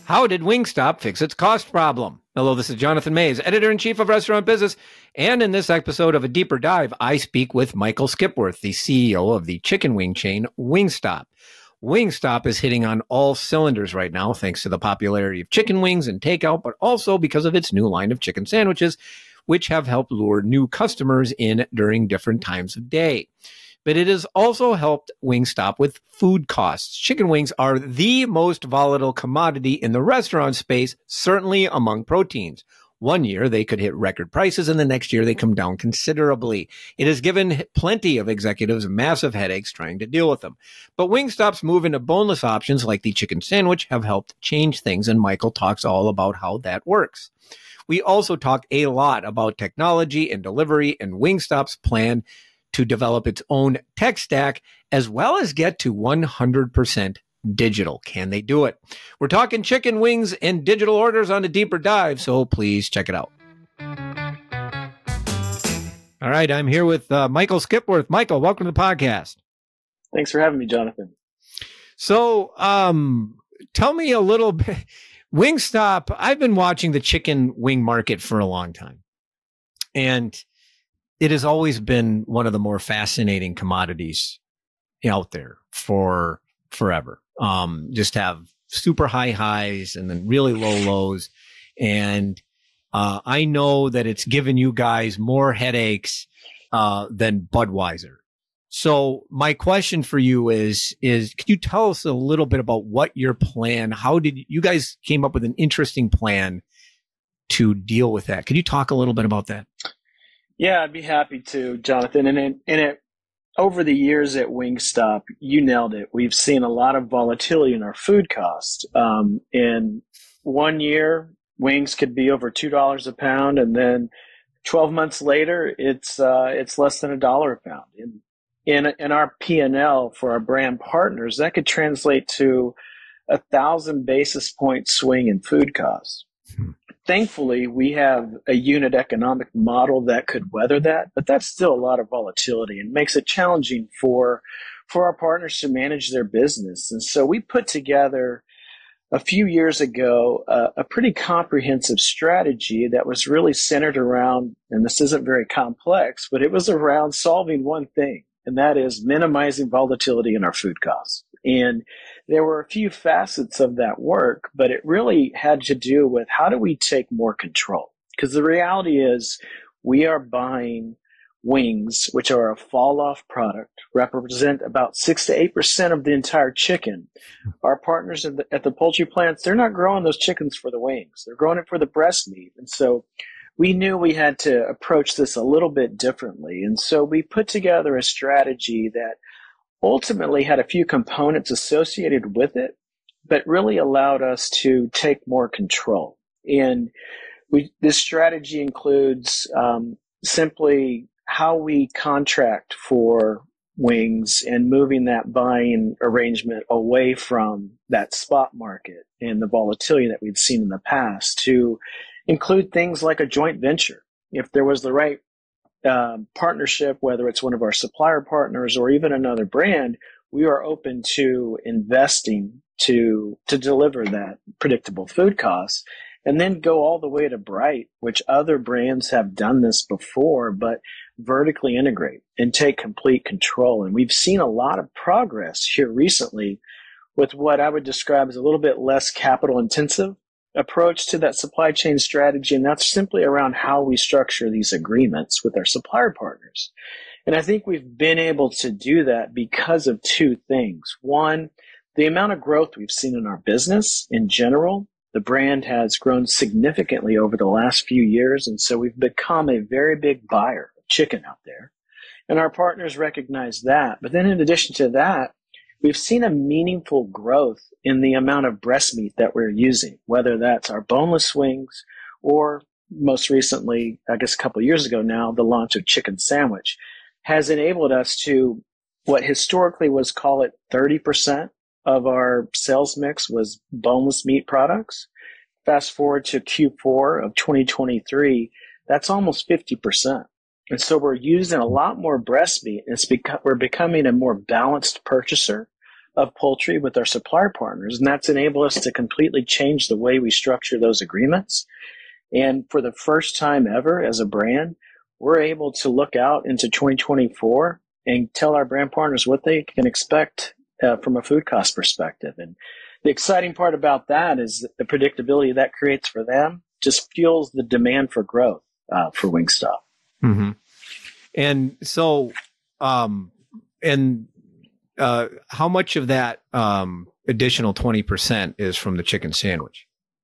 How did Wingstop fix its cost problem? Hello, this is Jonathan Mays, editor-in-chief of Restaurant Business. And in this episode of A Deeper Dive, I speak with Michael Skipworth, the CEO of the chicken wing chain Wingstop. Wingstop is hitting on all cylinders right now, thanks to the popularity of chicken wings and takeout, but also because of its new line of chicken sandwiches, which have helped lure new customers in during different times of day. But it has also helped Wingstop with food costs. Chicken wings are the most volatile commodity in the restaurant space, certainly among proteins. One year they could hit record prices and the next year they come down considerably. It has given plenty of executives massive headaches trying to deal with them. But Wingstop's move into boneless options like the chicken sandwich have helped change things, and Michael talks all about how that works. We also talk a lot about technology and delivery and Wingstop's plan to develop its own tech stack, as well as get to 100% digital. Can they do it? We're talking chicken wings and digital orders on A Deeper Dive, so please check it out. All right, I'm here with Michael Skipworth. Michael, welcome to the podcast. Thanks for having me, Jonathan. So tell me a little bit. Wingstop, I've been watching the chicken wing market for a long time, and it has always been one of the more fascinating commodities out there for forever. Just have super high highs and then really low lows. And I know that it's given you guys more headaches than Budweiser. So my question for you is could you tell us a little bit about what your plan, how did you guys came up with an interesting plan to deal with that? Could you talk a little bit about that? Yeah, I'd be happy to, Jonathan. And over the years at Wingstop, you nailed it. We've seen a lot of volatility in our food cost. In 1 year, wings could be over $2 a pound, and then 12 months later, it's less than $1 a pound. In our P&L for our brand partners, that could translate to 1,000 basis point swing in food costs. Thankfully, we have a unit economic model that could weather that, but that's still a lot of volatility and makes it challenging for our partners to manage their business. And so we put together a few years ago a pretty comprehensive strategy that was really centered around, and this isn't very complex, but it was around solving one thing, and that is minimizing volatility in our food costs. And there were a few facets of that work, but it really had to do with how do we take more control? Because the reality is we are buying wings, which are a fall-off product, represent about 6 to 8% of the entire chicken. Our partners at the poultry plants, they're not growing those chickens for the wings. They're growing it for the breast meat. And so we knew we had to approach this a little bit differently. And so we put together a strategy that ultimately had a few components associated with it, but really allowed us to take more control. And this strategy includes simply how we contract for wings and moving that buying arrangement away from that spot market and the volatility that we'd seen in the past to include things like a joint venture. If there was the right partnership, whether it's one of our supplier partners or even another brand, we are open to investing to deliver that predictable food costs, and then go all the way to Bright, which other brands have done this before, but vertically integrate and take complete control. And we've seen a lot of progress here recently with what I would describe as a little bit less capital intensive approach to that supply chain strategy, and that's simply around how we structure these agreements with our supplier partners. And I think we've been able to do that because of two things. One, the amount of growth we've seen in our business in general. The brand has grown significantly over the last few years, and so we've become a very big buyer of chicken out there. And our partners recognize that. But then in addition to that, we've seen a meaningful growth in the amount of breast meat that we're using, whether that's our boneless wings or most recently, I guess a couple of years ago now, the launch of chicken sandwich has enabled us to what historically was, call it 30% of our sales mix was boneless meat products. Fast forward to Q4 of 2023, that's almost 50%. And so we're using a lot more breast meat, and we're becoming a more balanced purchaser of poultry with our supplier partners, and that's enabled us to completely change the way we structure those agreements. And for the first time ever as a brand, we're able to look out into 2024 and tell our brand partners what they can expect from a food cost perspective. And the exciting part about that is the predictability that creates for them just fuels the demand for growth for Wingstop. Mm-hmm. And so, how much of that additional 20% is from the chicken sandwich?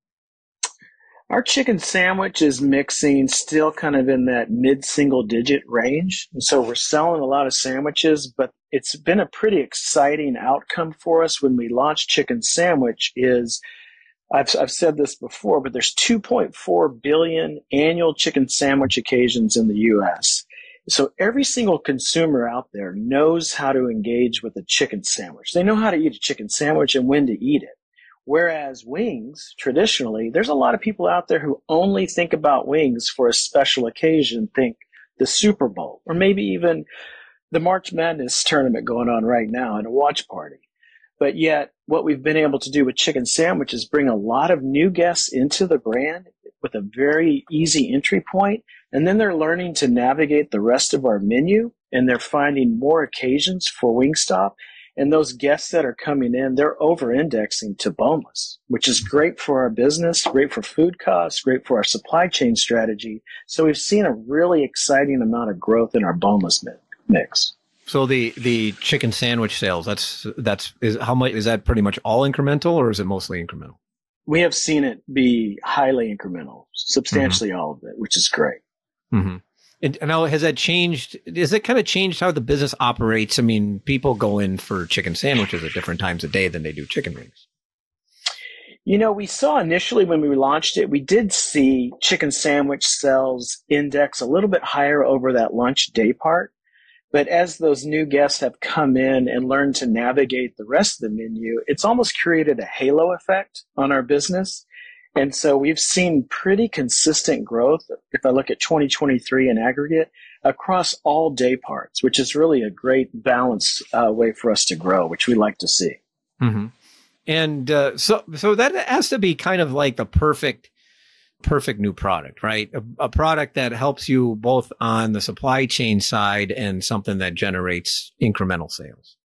Our chicken sandwich is mixing still kind of in that mid-single digit range. And so we're selling a lot of sandwiches, but it's been a pretty exciting outcome for us when we launched chicken sandwich is, I've said this before, but there's 2.4 billion annual chicken sandwich occasions in the U.S. So every single consumer out there knows how to engage with a chicken sandwich. They know how to eat a chicken sandwich and when to eat it. Whereas wings, traditionally, there's a lot of people out there who only think about wings for a special occasion, think the Super Bowl, or maybe even the March Madness tournament going on right now and a watch party. But yet, what we've been able to do with chicken sandwich is bring a lot of new guests into the brand with a very easy entry point, and then they're learning to navigate the rest of our menu, and they're finding more occasions for Wingstop. And those guests that are coming in, they're over-indexing to boneless, which is great for our business, great for food costs, great for our supply chain strategy. So we've seen a really exciting amount of growth in our boneless mix. So the chicken sandwich sales, how much is that? Pretty much all incremental, or is it mostly incremental? We have seen it be highly incremental, substantially all of it, which is great. Mm-hmm. And now, has that changed? Has it kind of changed how the business operates? I mean, people go in for chicken sandwiches at different times of day than they do chicken wings. You know, we saw initially when we launched it, we did see chicken sandwich sales index a little bit higher over that lunch day part. But as those new guests have come in and learned to navigate the rest of the menu, it's almost created a halo effect on our business. And so we've seen pretty consistent growth, if I look at 2023 in aggregate, across all day parts, which is really a great balanced way for us to grow, which we like to see. Mm-hmm. And so that has to be kind of like the perfect new product, right? A product that helps you both on the supply chain side and something that generates incremental sales.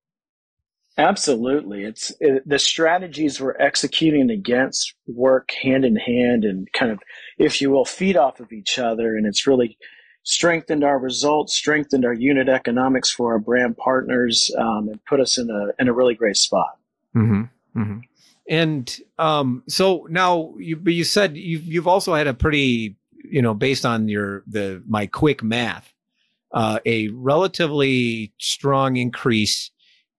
Absolutely. The strategies we're executing against work hand in hand and kind of, if you will, feed off of each other. And it's really strengthened our results, strengthened our unit economics for our brand partners, and put us in a really great spot. Mm-hmm. Mm-hmm. And so now you said you've also had a pretty, based on my quick math, a relatively strong increase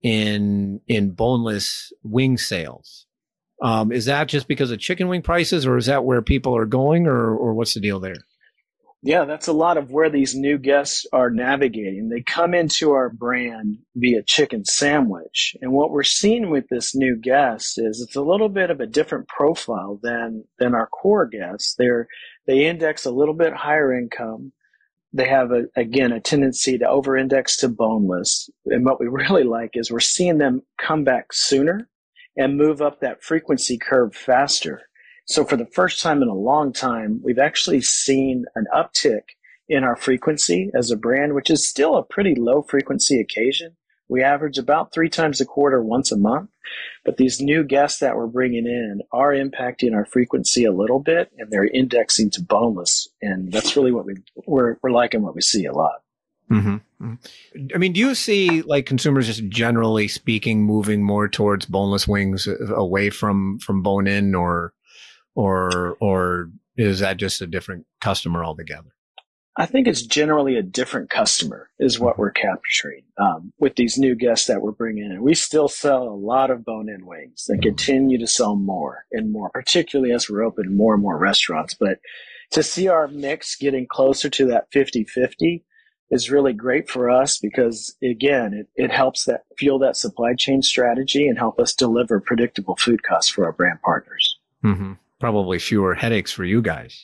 in boneless wing sales. Is that just because of chicken wing prices, or is that where people are going, or what's the deal there? Yeah, that's a lot of where these new guests are navigating. They come into our brand via chicken sandwich. And what we're seeing with this new guest is it's a little bit of a different profile than our core guests. They index a little bit higher income. They have, a tendency to over-index to boneless. And what we really like is we're seeing them come back sooner and move up that frequency curve faster. So for the first time in a long time, we've actually seen an uptick in our frequency as a brand, which is still a pretty low frequency occasion. We average about 3 times a quarter, once a month. But these new guests that we're bringing in are impacting our frequency a little bit, and they're indexing to boneless. And that's really what we're liking what we see a lot. Mm-hmm. I mean, do you see like consumers just generally speaking moving more towards boneless wings away from bone in, or is that just a different customer altogether? I think it's generally a different customer is what we're capturing with these new guests that we're bringing in. We still sell a lot of bone-in wings and continue to sell more and more, particularly as we're opening more and more restaurants. But to see our mix getting closer to that 50-50 is really great for us because, again, it helps that fuel that supply chain strategy and help us deliver predictable food costs for our brand partners. Mm-hmm. Probably fewer headaches for you guys.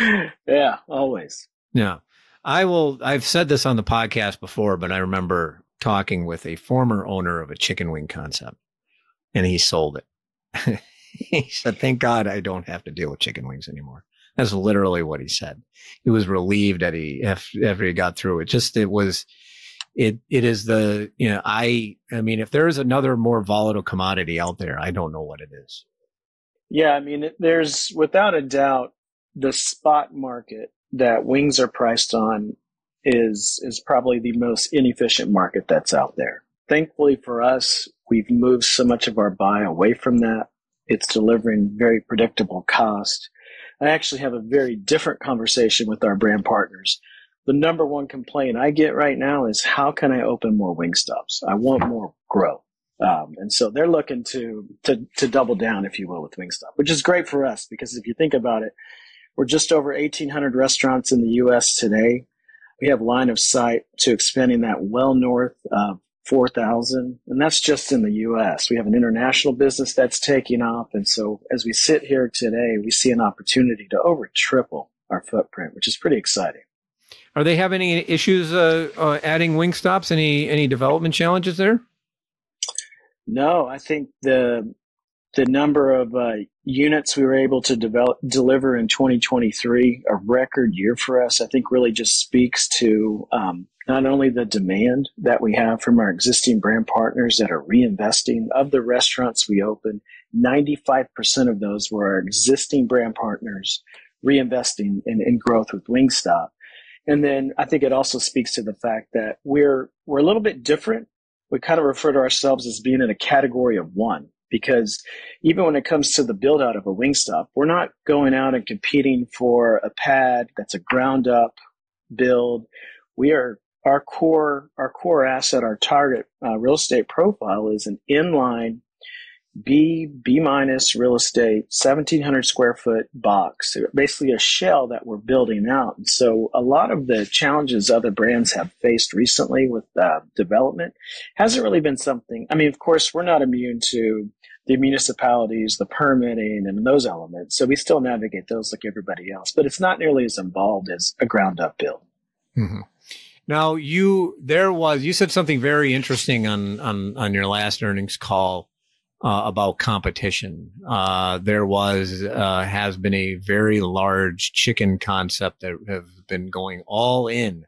Yeah, always. Yeah. I've said this on the podcast before, but I remember talking with a former owner of a chicken wing concept, and he sold it. He said, "Thank God I don't have to deal with chicken wings anymore." That's literally what he said. He was relieved that after he got through it. It is I mean, if there is another more volatile commodity out there, I don't know what it is. Yeah, I mean, there's without a doubt the spot market that wings are priced on is probably the most inefficient market that's out there. Thankfully for us, we've moved so much of our buy away from that. It's delivering very predictable cost. I actually have a very different conversation with our brand partners. The number one complaint I get right now is how can I open more Wingstops? I want more growth. And so they're looking to double down, if you will, with Wingstop, which is great for us because if you think about it, we're just over 1,800 restaurants in the U.S. today. We have line of sight to expanding that well north of 4,000, and that's just in the U.S. We have an international business that's taking off, and so as we sit here today, we see an opportunity to over triple our footprint, which is pretty exciting. Are they having any issues adding Wingstops? Any development challenges there? No, I think the number of units we were able to deliver in 2023, a record year for us, I think really just speaks to not only the demand that we have from our existing brand partners that are reinvesting. Of the restaurants we opened, 95% of those were our existing brand partners reinvesting in growth with Wingstop. And then I think it also speaks to the fact that we're a little bit different. We kind of refer to ourselves as being in a category of one because even when it comes to the build out of a Wingstop, we're not going out and competing for a pad that's a ground up build. We are our core asset, our target real estate profile is an inline B minus real estate, 1,700 square foot box, basically a shell that we're building out. And so a lot of the challenges other brands have faced recently with development hasn't really been something. I mean, of course, we're not immune to the municipalities, the permitting, and those elements. So we still navigate those like everybody else, but it's not nearly as involved as a ground up build. Mm-hmm. Now, you said something very interesting on your last earnings call. About competition. There has been a very large chicken concept that have been going all in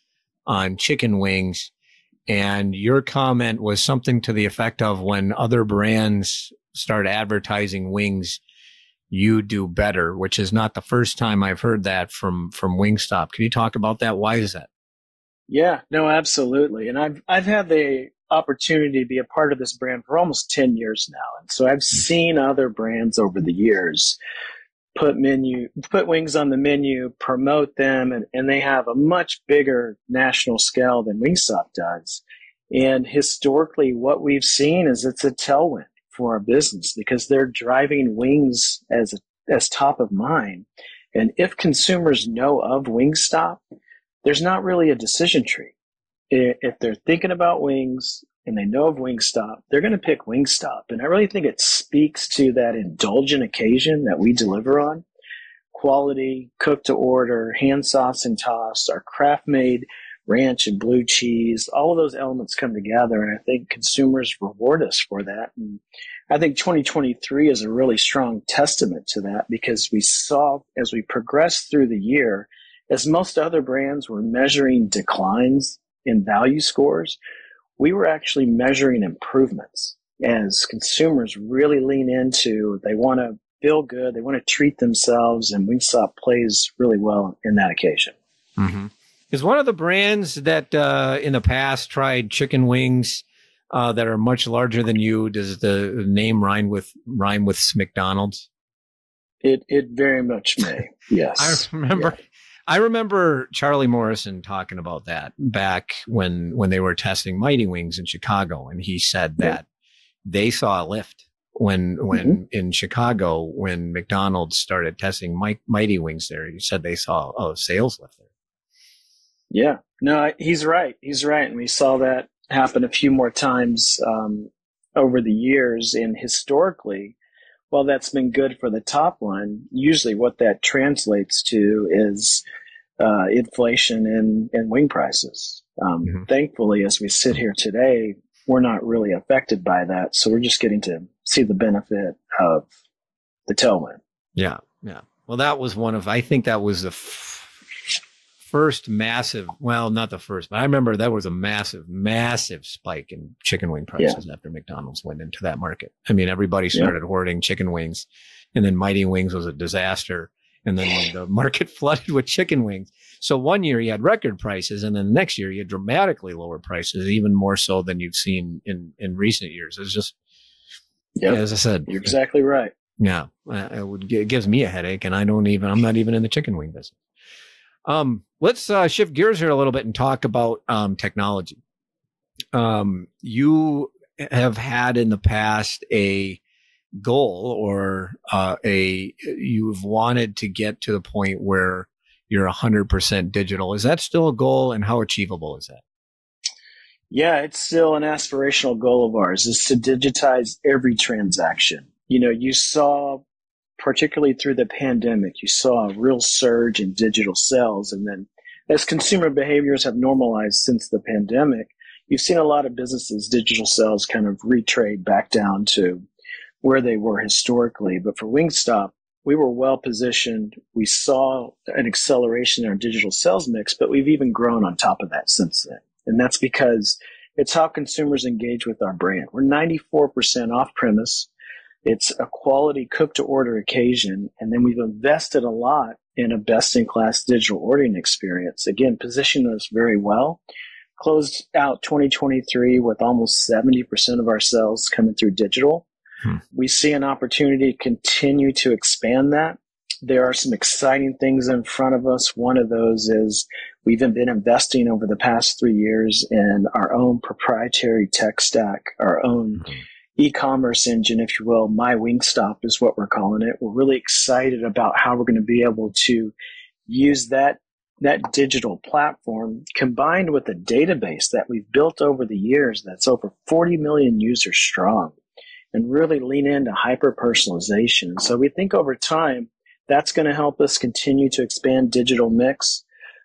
on chicken wings. And your comment was something to the effect of when other brands start advertising wings, you do better, which is not the first time I've heard that from Wingstop. Can you talk about that? Why is that? Yeah, no, absolutely. And I've had the opportunity to be a part of this brand for almost 10 years now. And so I've seen other brands over the years put wings on the menu, promote them, and they have a much bigger national scale than Wingstop does. And historically, what we've seen is it's a tailwind for our business because they're driving wings as top of mind. And if consumers know of Wingstop, there's not really a decision tree. If they're thinking about wings and they know of Wingstop, they're going to pick Wingstop. And I really think it speaks to that indulgent occasion that we deliver on. Quality, cooked to order, hand sauce and tossed, our craft made ranch and blue cheese, all of those elements come together. And I think consumers reward us for that. And I think 2023 is a really strong testament to that because we saw as we progressed through the year, as most other brands were measuring declines in value scores, we were actually measuring improvements as consumers really lean into, they want to feel good, they want to treat themselves, and Wingstop plays really well in that occasion. Mm-hmm. Is one of the brands that in the past tried chicken wings that are much larger than you, does the name rhyme with McDonald's? It very much may, yes. I remember Charlie Morrison talking about that back when they were testing Mighty Wings in Chicago, and he said that they saw a lift when in Chicago when McDonald's started testing Mighty Wings there. He said they saw a sales lift there. Yeah, no, he's right. He's right, and we saw that happen a few more times over the years. And historically, while that's been good for the top line, usually what that translates to is inflation in wing prices. Thankfully, as we sit here today, we're not really affected by that. So we're just getting to see the benefit of the tailwind. Yeah. Yeah. Well, that was I think that was the first massive, well, not the first, but I remember that was a massive spike in chicken wing prices after McDonald's went into that market. I mean, everybody started hoarding chicken wings, and then Mighty Wings was a disaster. And then the market flooded with chicken wings. So one year you had record prices, and then the next year you had dramatically lower prices, even more so than you've seen in recent years. It's just, as I said, you're exactly right. Yeah, it gives me a headache, and I'm not even in the chicken wing business. Let's shift gears here a little bit and talk about technology. You have had in the past a goal, or you've wanted to get to the point where you're 100% digital. Is that still a goal, and how achievable is that? Yeah, it's still an aspirational goal of ours, is to digitize every transaction. You know, you saw, particularly through the pandemic, you saw a real surge in digital sales. And then as consumer behaviors have normalized since the pandemic, you've seen a lot of businesses' digital sales kind of retrade back down to where they were historically. But for Wingstop, we were well positioned. We saw an acceleration in our digital sales mix, but we've even grown on top of that since then. And that's because it's how consumers engage with our brand. We're 94% off premise. It's a quality cook-to-order occasion, and then we've invested a lot in a best-in-class digital ordering experience. Again, positioning us very well. Closed out 2023 with almost 70% of our sales coming through digital. We see an opportunity to continue to expand that. There are some exciting things in front of us. One of those is we've been investing over the past 3 years in our own proprietary tech stack, our own e-commerce engine, if you will. My Wingstop is what we're calling it. We're really excited about how we're going to be able to use that digital platform combined with a database that we've built over the years that's over 40 million users strong, and really lean into hyper-personalization. So we think over time, that's going to help us continue to expand digital mix,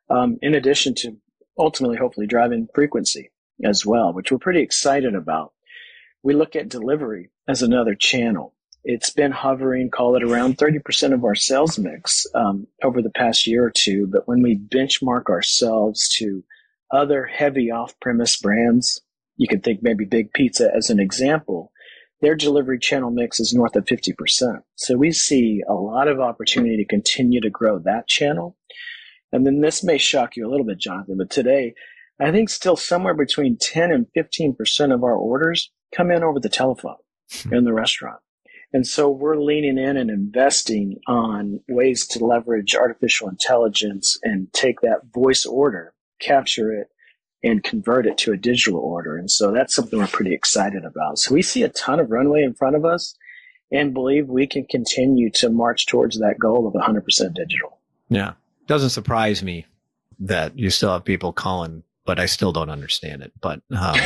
in addition to ultimately, hopefully, driving frequency as well, which we're pretty excited about. We look at delivery as another channel. It's been hovering, call it around 30% of our sales mix over the past year or two. But when we benchmark ourselves to other heavy off-premise brands, you can think maybe Big Pizza as an example, their delivery channel mix is north of 50%. So we see a lot of opportunity to continue to grow that channel. And then this may shock you a little bit, Jonathan, but today, I think still somewhere between 10 and 15% of our orders come in over the telephone in the restaurant. And so we're leaning in and investing on ways to leverage artificial intelligence and take that voice order, capture it, and convert it to a digital order. And so that's something we're pretty excited about. So we see a ton of runway in front of us and believe we can continue to march towards that goal of 100% digital. Yeah. Doesn't surprise me that you still have people calling, but I still don't understand it. But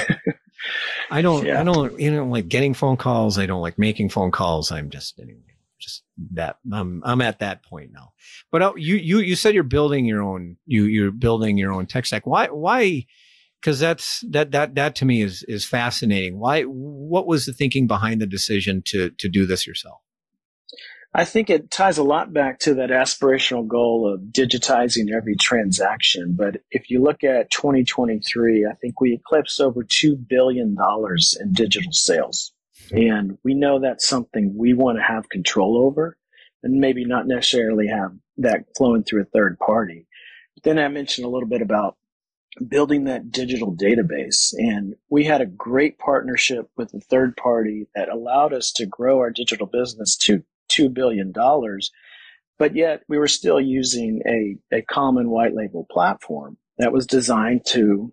I don't like getting phone calls. I don't like making phone calls. I'm just that I'm at that point now. But you said you're building your own, you're building your own tech stack. Why? Because that to me is fascinating. What was the thinking behind the decision to do this yourself? I think it ties a lot back to that aspirational goal of digitizing every transaction. But if you look at 2023, I think we eclipsed over $2 billion in digital sales. And we know that's something we want to have control over and maybe not necessarily have that flowing through a third party. But then I mentioned a little bit about building that digital database. And we had a great partnership with a third party that allowed us to grow our digital business to $2 billion, but yet we were still using a common white label platform that was designed to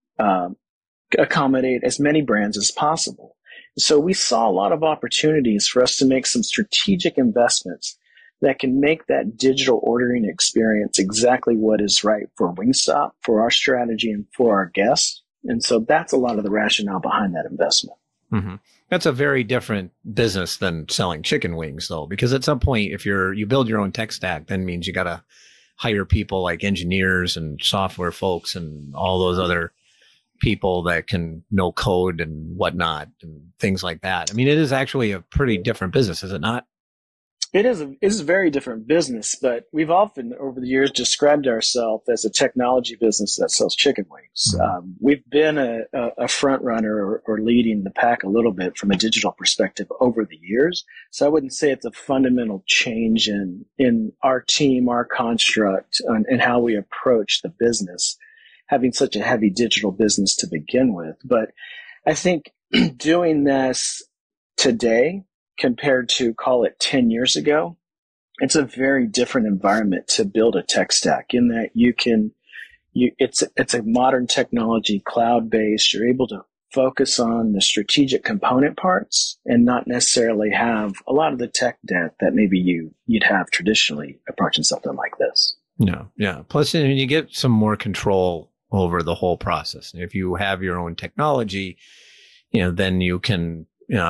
accommodate as many brands as possible. So we saw a lot of opportunities for us to make some strategic investments that can make that digital ordering experience exactly what is right for Wingstop, for our strategy, and for our guests. And so that's a lot of the rationale behind that investment. Mm-hmm. That's a very different business than selling chicken wings, though, because at some point, if you build your own tech stack, then means you got to hire people like engineers and software folks and all those other people that can know code and whatnot and things like that. I mean, it is actually a pretty different business, is it not? It is a very different business, but we've often over the years described ourselves as a technology business that sells chicken wings. Mm-hmm. We've been a front runner or leading the pack a little bit from a digital perspective over the years. So I wouldn't say it's a fundamental change in our team, our construct, and how we approach the business, having such a heavy digital business to begin with. But I think doing this today compared to call it 10 years ago, it's a very different environment to build a tech stack in that it's a modern technology, cloud based. You're able to focus on the strategic component parts and not necessarily have a lot of the tech debt that maybe you'd have traditionally approaching something like this. Yeah. Yeah. Plus, you get some more control over the whole process. And if you have your own technology, then you can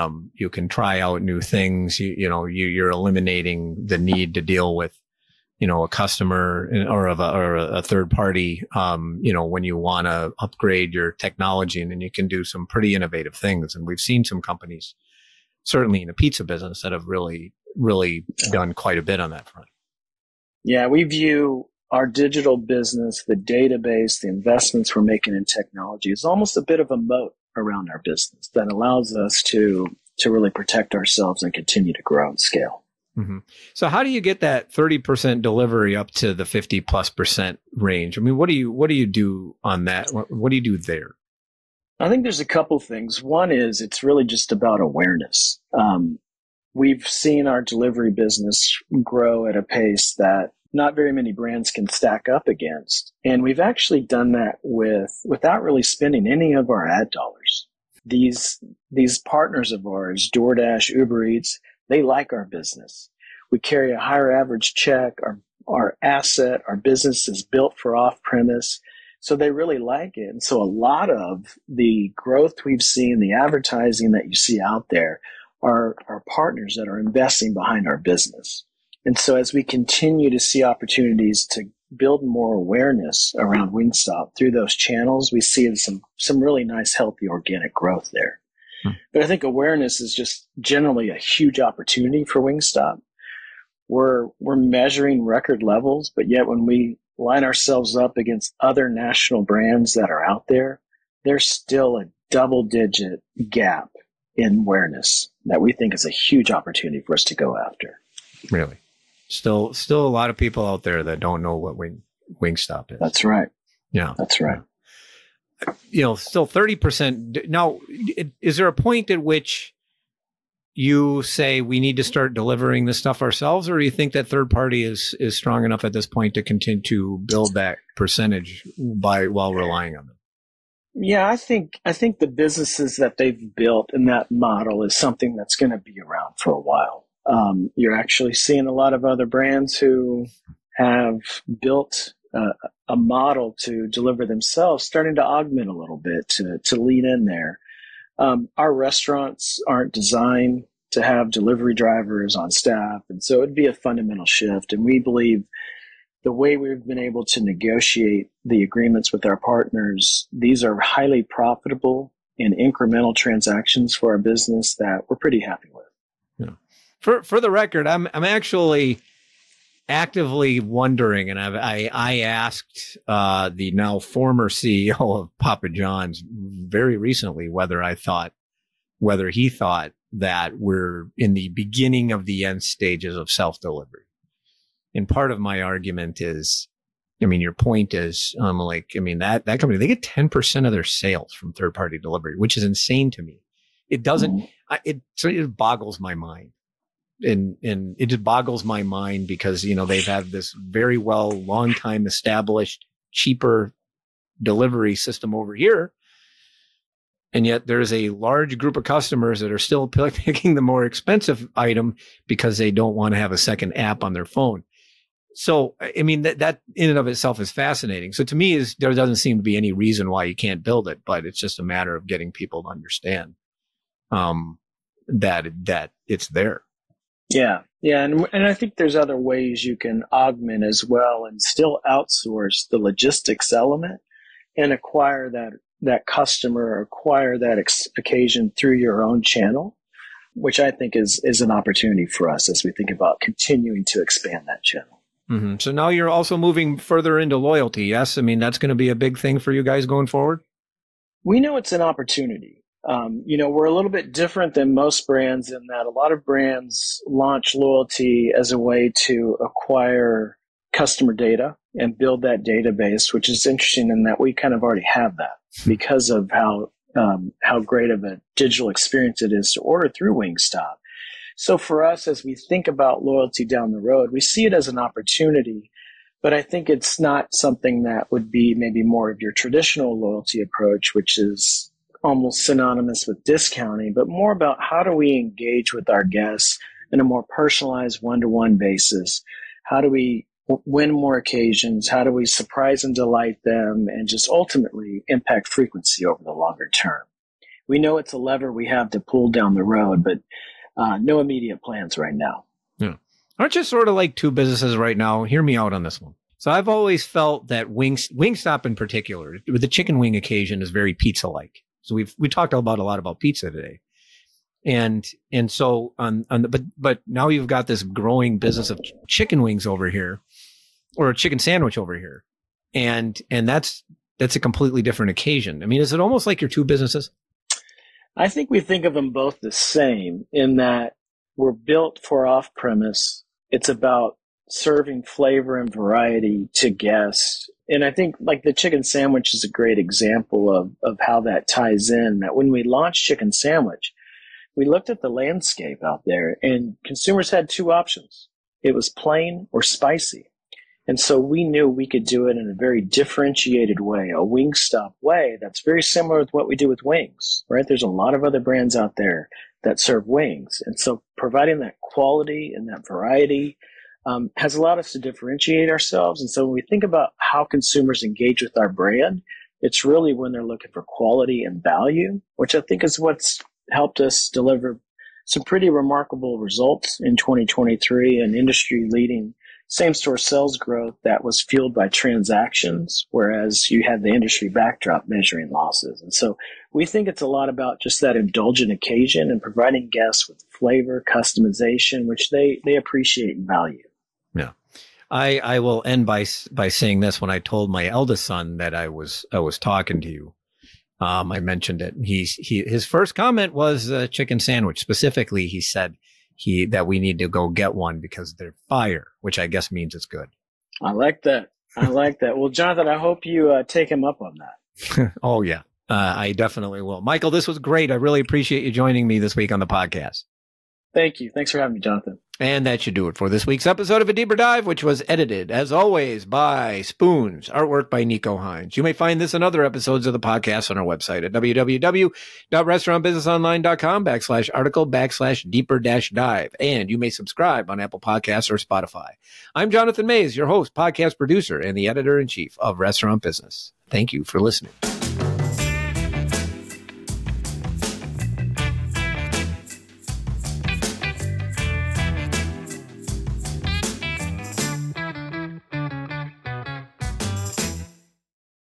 try out new things. You're eliminating the need to deal with, a customer or a third party, when you want to upgrade your technology, and then you can do some pretty innovative things. And we've seen some companies, certainly in the pizza business, that have really, really done quite a bit on that front. Yeah, we view our digital business, the database, the investments we're making in technology is almost a bit of a moat around our business that allows us to really protect ourselves and continue to grow and scale. Mm-hmm. So how do you get that 30% delivery up to the 50+% range? I mean, what do you do on that? What do you do there? I think there's a couple things. One is it's really just about awareness. We've seen our delivery business grow at a pace that not very many brands can stack up against. And we've actually done that without really spending any of our ad dollars. These partners of ours, DoorDash, Uber Eats, they like our business. We carry a higher average check. Our asset, our business is built for off-premise. So they really like it. And so a lot of the growth we've seen, the advertising that you see out there are partners that are investing behind our business. And so as we continue to see opportunities to build more awareness around Wingstop through those channels, we see some really nice, healthy organic growth there. But I think awareness is just generally a huge opportunity for Wingstop. We're measuring record levels, but yet when we line ourselves up against other national brands that are out there, there's still a double-digit gap in awareness that we think is a huge opportunity for us to go after. Really? Still a lot of people out there that don't know what Wingstop is. That's right. Yeah. That's right. Still 30%. Now, is there a point at which you say we need to start delivering this stuff ourselves, or do you think that third party is strong enough at this point to continue to build that percentage while relying on them? Yeah, I think the businesses that they've built in that model is something that's going to be around for a while. You're actually seeing a lot of other brands who have built a model to deliver themselves, starting to augment a little bit to lean in there. Our restaurants aren't designed to have delivery drivers on staff, and so it'd be a fundamental shift. And we believe the way we've been able to negotiate the agreements with our partners, these are highly profitable and incremental transactions for our business that we're pretty happy with. Yeah. For the record, I'm actually actively wondering, and I asked the now former CEO of Papa John's very recently whether he thought that we're in the beginning of the end stages of self-delivery. And part of my argument is, your point is, that company, they get 10% of their sales from third-party delivery, which is insane to me. It doesn't, it boggles my mind. And it just boggles my mind because, they've had this very long time established, cheaper delivery system over here. And yet there's a large group of customers that are still picking the more expensive item because they don't want to have a second app on their phone. So, that in and of itself is fascinating. So to me, there doesn't seem to be any reason why you can't build it, but it's just a matter of getting people to understand that it's there. Yeah. And I think there's other ways you can augment as well and still outsource the logistics element and acquire that customer, acquire that occasion through your own channel, which I think is an opportunity for us as we think about continuing to expand that channel. Mm-hmm. So now you're also moving further into loyalty. Yes. I mean, that's going to be a big thing for you guys going forward. We know it's an opportunity. We're a little bit different than most brands in that a lot of brands launch loyalty as a way to acquire customer data and build that database, which is interesting in that we kind of already have that because of how great of a digital experience it is to order through Wingstop. So for us, as we think about loyalty down the road, we see it as an opportunity, but I think it's not something that would be maybe more of your traditional loyalty approach, which is almost synonymous with discounting, but more about how do we engage with our guests in a more personalized one-to-one basis? How do we win more occasions? How do we surprise and delight them and just ultimately impact frequency over the longer term? We know it's a lever we have to pull down the road, but no immediate plans right now. Yeah. Aren't you sort of like two businesses right now? Hear me out on this one. So I've always felt that Wingstop in particular, with the chicken wing occasion, is very pizza-like. So we talked a lot about pizza today. And so but now you've got this growing business of chicken wings over here, or a chicken sandwich over here. And that's a completely different occasion. I mean, is it almost like your two businesses? I think we think of them both the same in that we're built for off-premise. It's about serving flavor and variety to guests. And I think like the chicken sandwich is a great example of how that ties in, that when we launched chicken sandwich, we looked at the landscape out there and consumers had two options. It was plain or spicy. And so we knew we could do it in a very differentiated way, a Wingstop way that's very similar with what we do with wings, right? There's a lot of other brands out there that serve wings. And so providing that quality and that variety has allowed us to differentiate ourselves. And so when we think about how consumers engage with our brand, it's really when they're looking for quality and value, which I think is what's helped us deliver some pretty remarkable results in 2023 and industry-leading same-store sales growth that was fueled by transactions, whereas you had the industry backdrop measuring losses. And so we think it's a lot about just that indulgent occasion and providing guests with flavor, customization, which they appreciate and value. Yeah. I will end by saying this. When I told my eldest son that I was talking to you, I mentioned it. His first comment was chicken sandwich. Specifically, he said that we need to go get one because they're fire, which I guess means it's good. I like that. Well, Jonathan, I hope you take him up on that. Oh, yeah. I definitely will. Michael, this was great. I really appreciate you joining me this week on the podcast. Thank you. Thanks for having me, Jonathan. And that should do it for this week's episode of A Deeper Dive, which was edited, as always, by Spoons, artwork by Nico Hines. You may find this and other episodes of the podcast on our website at www.restaurantbusinessonline.com/article/deeper-dive. And you may subscribe on Apple Podcasts or Spotify. I'm Jonathan Mays, your host, podcast producer, and the editor-in-chief of Restaurant Business. Thank you for listening.